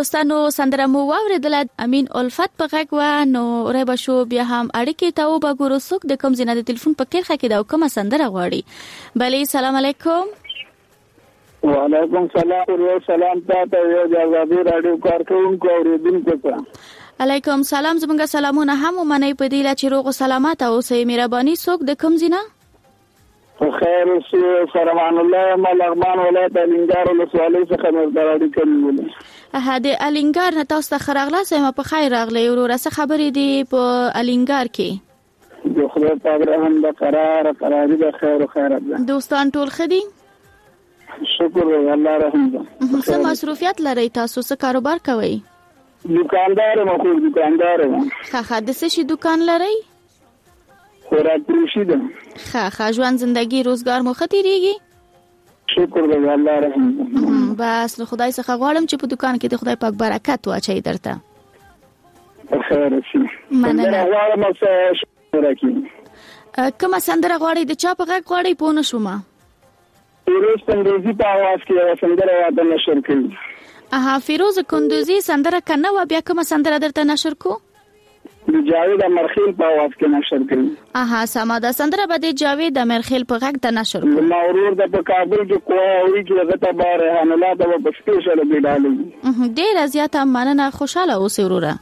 دوستانو سندره مو واوریدله امین الفت په غږ و نو ربه شو بیا هم اړیکې ته وګورو څوک د کوم ځای د ټلیفون په کیرخه کې دا کومه سندره غواړي بلی سلام علیکم وعلیکم السلام او سلام تاسو یو د آزادي رادیو کارکونکو اوریدونکو ته علیکم سلام زمونږ سلامونه هم منئ په دې لا چې روغ سلامت او سه مهرباني څوک د کوم ځای خیر سي فرمان الله ملغمان ولایت الینګار ولسوالۍ څخه مرداړي کړل اه د الینګار نه تاسو ته خراغله سم په خیر راغلی ورور څه خبرې دي په الینګار کې د خدای پاک رحم د قرار قراري د خیر او خیرات دوستان ټول خدي شکر الله رحم ده څه مصروفیت لري تاسو څه کاروبار کوئ دکاندار مو خو دکاندار یم ښه ښه د څه شي دکان لري خوراک پروشي ده ښه ښه ژوند زندگی روزګار مو ختیریږي شکر دې الله رحم بس له خدای څخه غواړم چې په دکان کې د خدای پاک برکت واچي درته خیر شي مننه غواړم چې شکر وکړم کومه سندره غواړئ د چا په غږ غواړئ په نشومه فیروز کندوزی په आवाज کې سندره واده نشر کړي اها فیروز کندوزی سندره کنه و بیا کومه سندره درته نشر کو د جاوید امرخیل په आवाज کې نشر کړي اها سما دا سندره به د جاوید امرخیل په غږ ته نشر کو مورور د په کابل کې کوی کې غته بار حمله د په سپیشل بیډالي ډیر زیاته مننه خوشاله اوسې وروره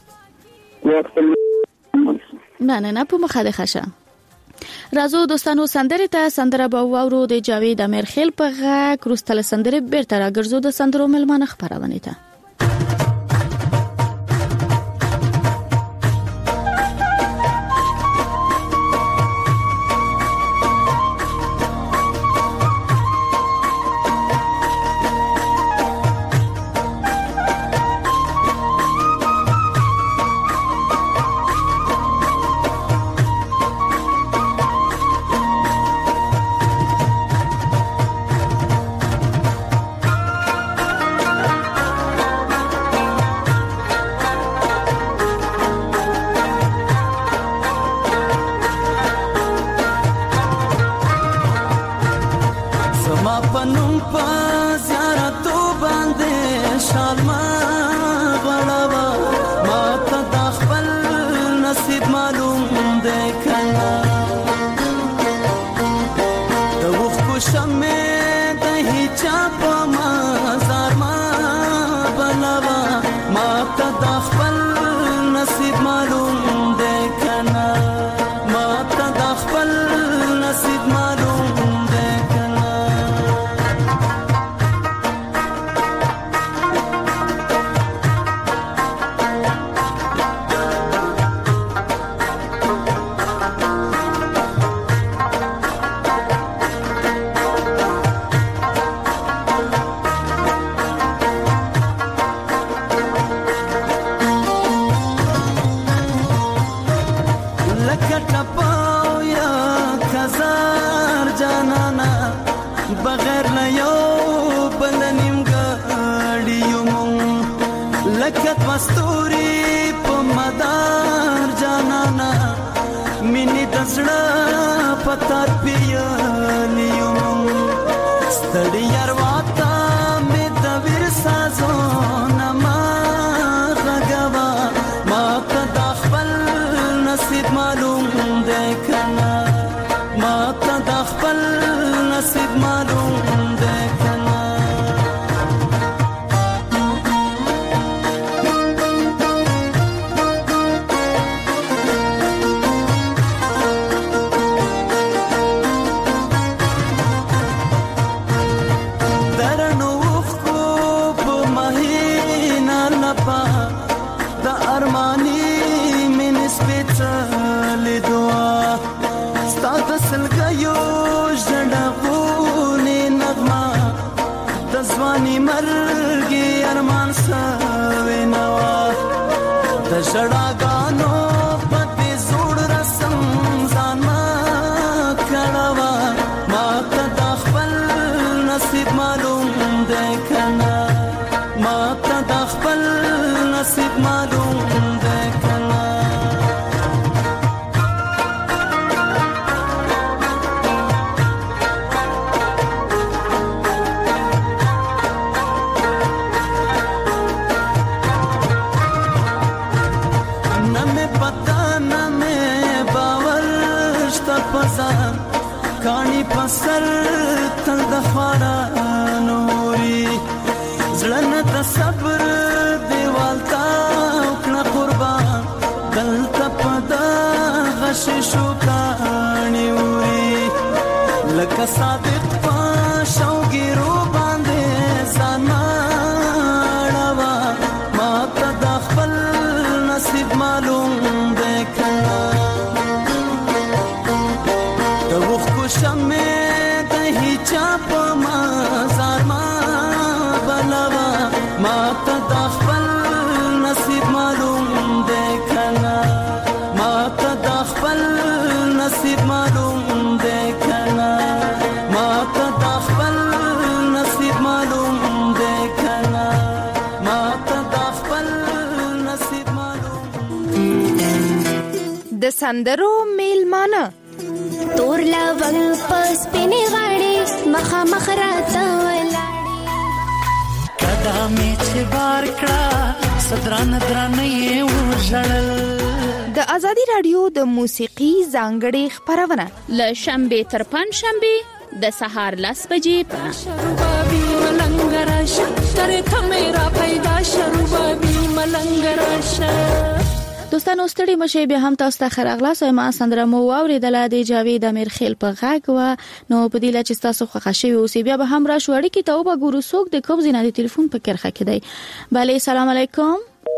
نه نه نه په مخه ده خشه رازو دوستانو سندره ته سندره به وورو د جاوید امرخیل په غږ روستله سندره بیرته راګرځو د سندرو ملمانه خبرونه ته پزان کانی پسر تل د خارا نوري زړه د صبر دیوال تا کړه قربان دلته پدا غش شو کانی وری لکه صادق پښوګیرو باندې زناړوا ما ته د خپل نصیب معلوم ده کړه د وخت کو شمه د هیچا په مزار ما بلوا ما ته د خپل نصیب معلوم ده کړه ما ته د خپل نصیب معلوم ده کړه ما ته د خپل نصیب معلوم ده کړه ما ته د خپل نصیب معلوم د سندرو میلمانه تور لونګ پس پینې غاړي مخه مخراته ولاړې کدا می چې بار کړه صدران درنې ورژړل د ازادي رادیو د موسیقي ځانګړي خبرونه ل شنبه تر پنځ شنبه د سهار لس بجې په شربابي ملنګراشه تر ته میرا پیدا شربابي ملنګراشه دوستانو ستړي مشه به هم تاسو ته خراغلا سم سندره مو اوریدل د جاوید امیر خیل په غاګ و نو په دې لچ تاسو خوښ شوی او سی بیا به هم را شوړی کی ته وګورو څوک د کوم زینه د ټلیفون په کرخه کې دی bale سلام علیکم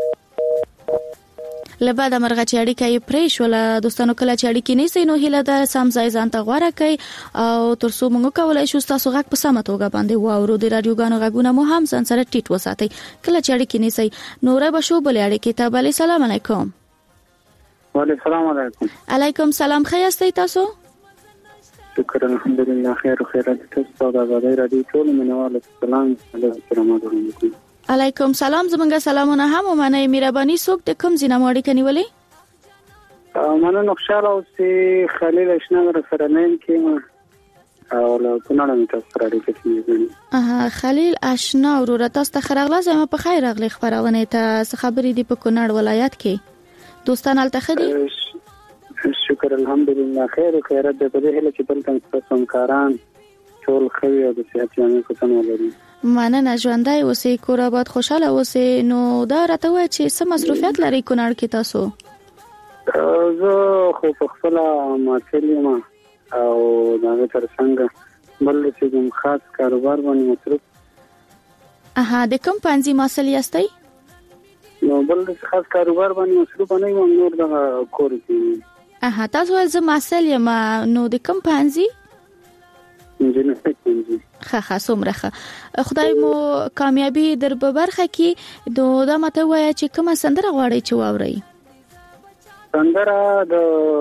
لبا د مرغه چاړي کوي پرېش ولا دوستانو کله چاړي کې نه سي نو هله د سم ځای ځان ته غوړه کوي او ترڅو موږ کولای شو تاسو غږ په سمه توګه باندې واورو د رادیو غانو غږونه مو هم ځان سره ټیټ وساتئ کله چاړي کې نه سي نو را به شو بل اړې کې ته bale سلام علیکم وعلیکم السلام علیکم علیکم سلام خیاستئ تاسو شکر الحمدلله خیر او خیرات تاسو د ازادۍ رادیو ټول منواله سلام علیکم علیکم سلام زمونږ سلامونه هم ومنه مهرباني څوک د کوم زینه ماړی کنيولې مننه نقشاله او سي خلیل اشنغر سره نیم کې او له کونړ مې تاسو سره اړیکه کیږي اها خلیل اشنا ورور تاسو ته خراغله زما په خیر اغلی خبرونه ته خبرې دی په کونړ ولایت کې دوستان التخدي شکر الحمدلله خیر او خیرات دې په دې هله چې بل تاسو همکاران ټول خوي او د صحت یې په څنګه ولري مننه ژوندۍ اوسې کور آباد خوشاله اوسې نو دا راته وای چې څه مصروفیت لري کونړ کې تاسو زه خو په خپل مارکیټ او دا تر څنګه بل څه کوم خاص کاروبار باندې مصروف اها د کوم پنځه مسلې یاستئ نو بل څه خاص کاروبار باندې مصروف نه یم نور د کور کې اها تاسو ز مسلې ما نو د کوم پنځه انجینر پنځه خه خه سمره خدای مو کامیابی در په برخه کې دو دا مته وای چې کوم سندره غواړي چې واوري سندره د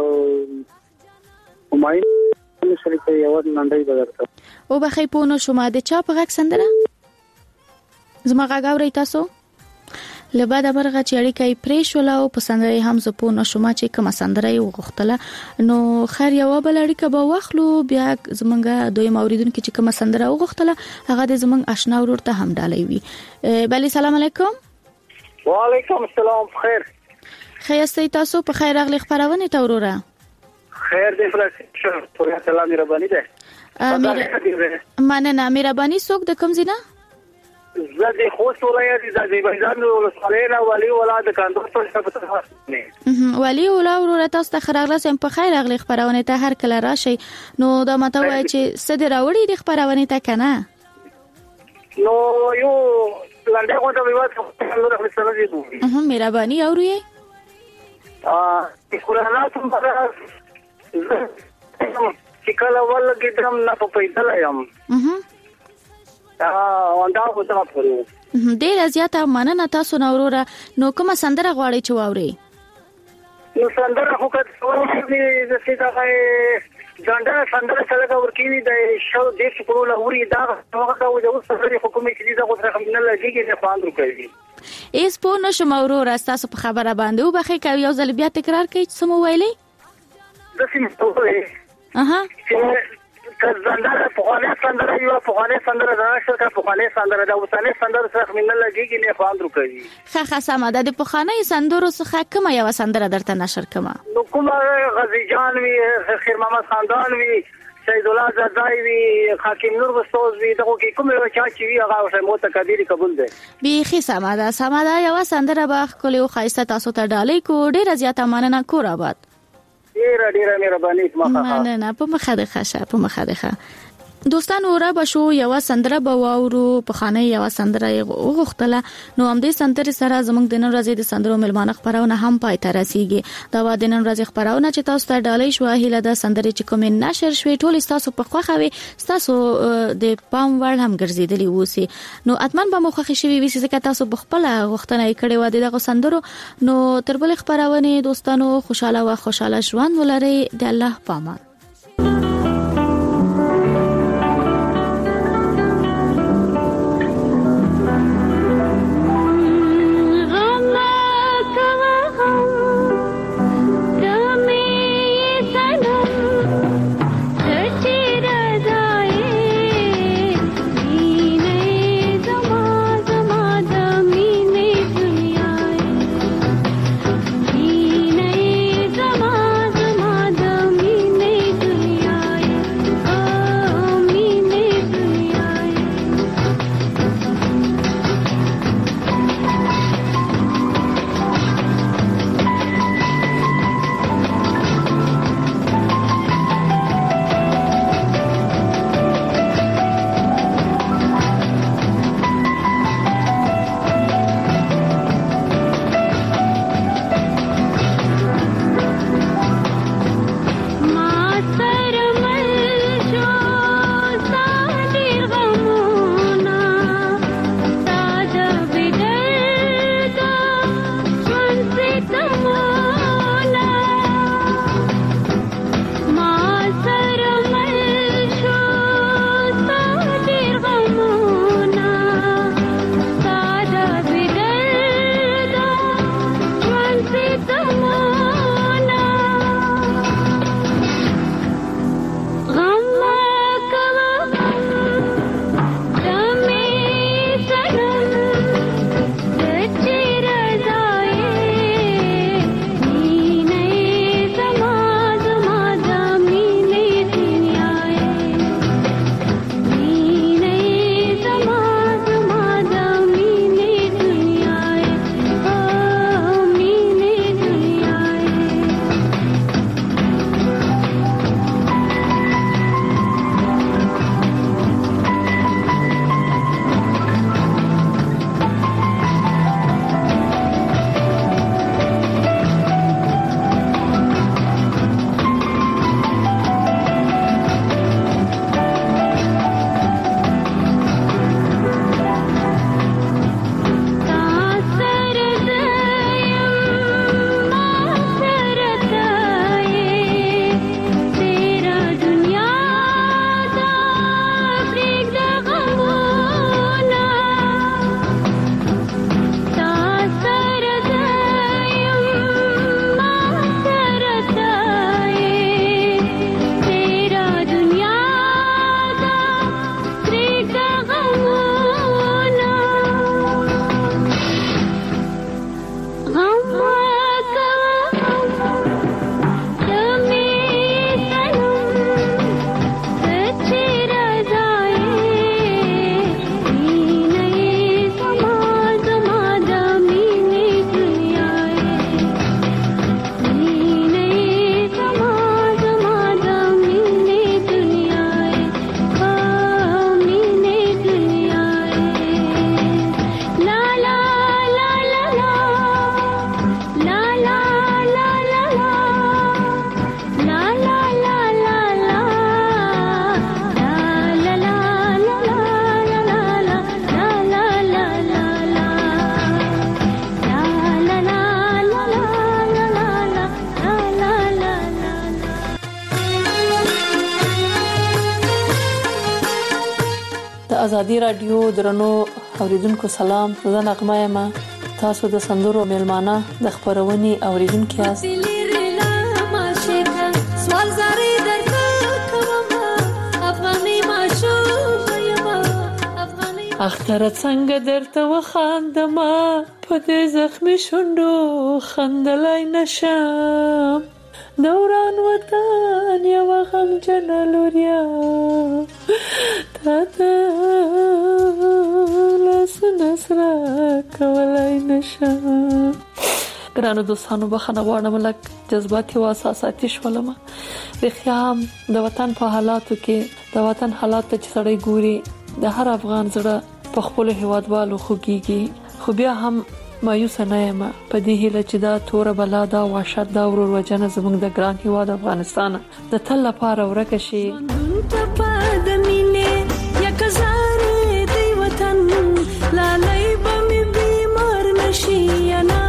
همایون شریف یو نندای بدرته او بخې پونه شوما د چا په غږ سندره زما غږ اوري تاسو لبا د برغه چړی کوي پرېش ولا او پسندري هم زپونه شوما چې کوم سندره یو غختله نو خیر یو بل اړیکه به واخلو بیا زمونږه دوی موریدونکو چې کوم سندره غختله هغه د زمونږ آشنا ورور ته هم ډالې وي bale سلام علیکم وعلیکم السلام خیر خیاستئ تاسو په خیر اغلی خبرونه ته وروره خیر دې فرصت پورې سلام مهرباني ده مننه مهرباني څوک د کوم زینه زدي خوست ولایت زدي بيزان ولسوالۍ ولي ولادت کاندو څه څه نه ولي ولا ورته تاسو ته خبره سم په خیر اغلی خبرونه ته هر کله راشي نو دا مته وای چې سده راوړي د خبرونه ته کنه نو یو لاندې کوته ویواد نور خپل سره دي اه مهرباني اوري ا قرانات هم چې کله ولګې دم نه په پیدا لایم اه دا خو څه پرو ډیر زیاته مننه تاسو نو وروره نو کومه سندره غواړئ چې واوري نو سندره خو کته ورته د سیده غي ځانډه سندره څنګه ورکینی د شو د شکرو لوري دا هغه د اوسري حکومت دې دا غوښتنه کوم نه لګيږي نه خواندرو کوي ایس په نشو وروره تاسو په خبره باندې وبخې کوي یو ځل بیا تکرار کوي څه مو ویلي د سیمه ته اها سندره په خانه سندره یو په خانه سندره راشه که په خانه سندره د اوسانه سندره څخه من لګيږي نه خواندرو کوي خه خه سم ده په خانه سندرو څخه کومه یو سندره درته نشر کما نو کومه غزي جان وی خیر محمد خاندان وی سید الله زادای وی حکیم نور بستوز وی دغه کې کومه چا چې وی هغه مو تقدیر قبول ده بيخي سم ده سم ده یو سندره باخ کولې او خایسته تاسو ته ډالۍ کو ډیر زیاته مننه کور آباد ډیر ډیر مهرباني مخه نه نه په مخه ده ښه په مخه ده دوستانو را بشو یو سندره به واورو په خانه یو سندره غوښتله نو هم دې سندره سره زموږ د نن ورځې د سندرو ملمانه خبرونه هم پای ته رسیږي دا و د نن ورځې خبرونه چې تاسو ته ډالۍ شو هله د سندره چې کوم نشر شوي ټول تاسو په خوخه وي تاسو د پام وړ هم ګرځیدلی وسی نو اتمن به مخه شوي وي چې تاسو بخپل غوښتنه کړې و دغه سندرو نو تربل خبرونه دوستانو خوشاله و خوشاله ژوند ولري د الله پامان ازادي رادیو درنو اوریدونکو سلام زه نغمه یم تاسو د سندرو میلمانه د خبرونې اوریدونکو یاست سوال زری درته کوم اختر څنګه درته وخاندما په دې زخمي شونډو خندلای نشم دوران وطن یو غم جنلوریا تا ته لاس نسرا کولای نشم. ګرانو دوستانو بخښنه غواړم لکه جذباتي او احساساتي شولم. بخیام د وطن په حالاتو کې د وطن حالات ته سړی ګوري د هر افغان زړه په خپل هیوادوالو خوږيږي خو بیا هم مایوس نه یم په دې هیله چې دا تور بلا دا وحشت دا ورور وجنه زموږ د ګران هیواد افغانستان د تل لپاره ورکه شي. لالای بمی بیمار نشی انا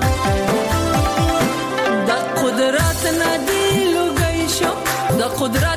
قدرت